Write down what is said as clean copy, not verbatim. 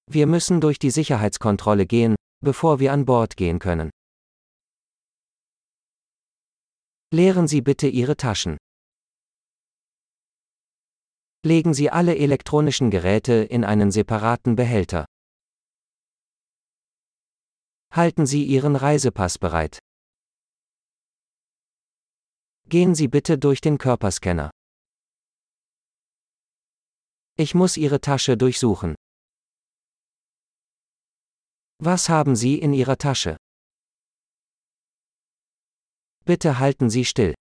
Wir müssen durch die Sicherheitskontrolle gehen, bevor wir an Bord gehen können. Leeren Sie bitte Ihre Taschen. Legen Sie alle elektronischen Geräte in einen separaten Behälter. Halten Sie Ihren Reisepass bereit. Gehen Sie bitte durch den Körperscanner. Ich muss Ihre Tasche durchsuchen. Was haben Sie in Ihrer Tasche? Bitte halten Sie still.